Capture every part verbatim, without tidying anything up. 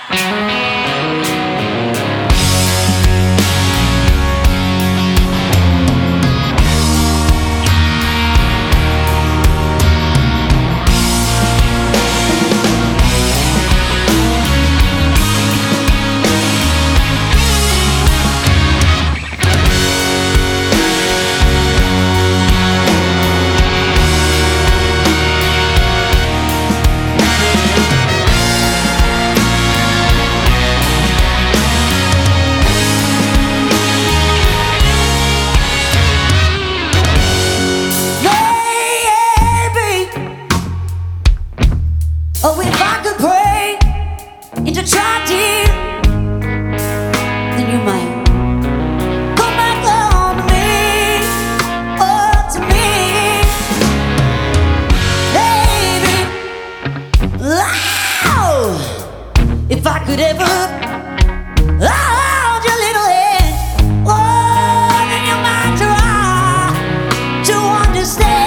Oh, if I could pray into tragedy, then you might come back home to me, oh, to me, baby. Oh, if I could ever hold your little hand, oh, then you might try to understand.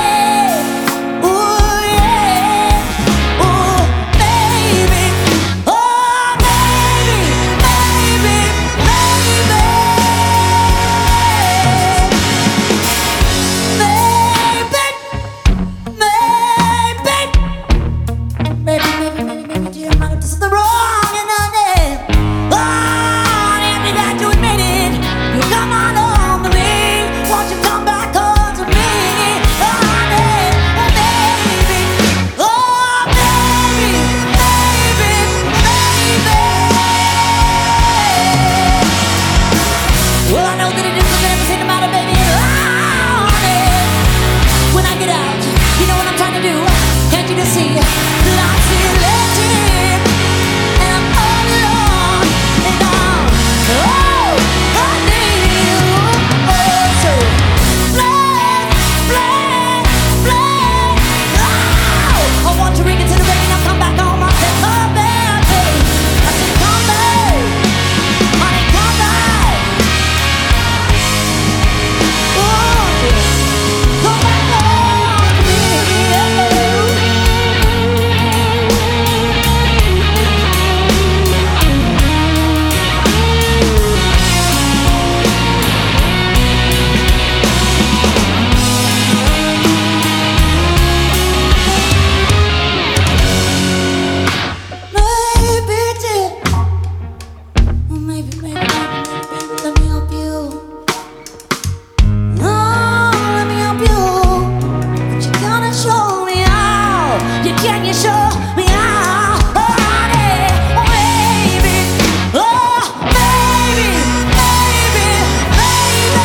Can you show me how, honey? Oh, baby, oh, baby, baby, baby,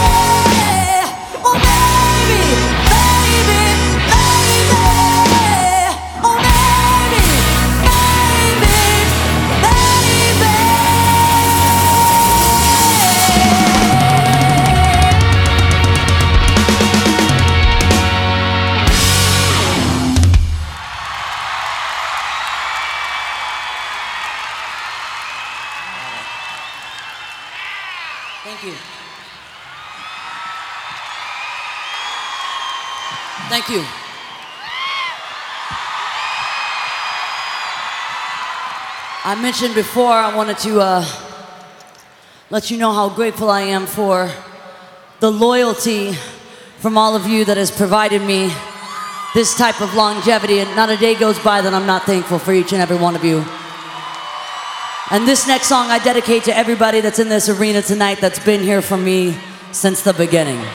oh, baby, baby, baby, oh, baby, Thank you. Thank you. I mentioned before I wanted to uh, let you know how grateful I am for the loyalty from all of you that has provided me this type of longevity, and not a day goes by that I'm not thankful for each and every one of you. And this next song I dedicate to everybody that's in this arena tonight that's been here for me since the beginning.